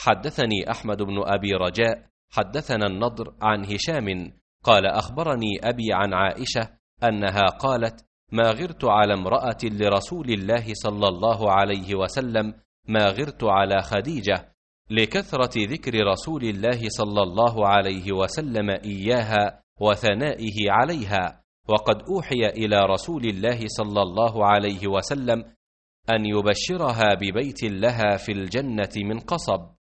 حدثني أحمد بن أبي رجاء حدثنا النضر عن هشام قال أخبرني أبي عن عائشة أنها قالت: ما غرت على امرأة لرسول الله صلى الله عليه وسلم ما غرت على خديجة، لكثرة ذكر رسول الله صلى الله عليه وسلم إياها وثنائه عليها، وقد أوحي إلى رسول الله صلى الله عليه وسلم أن يبشرها ببيت لها في الجنة من قصب.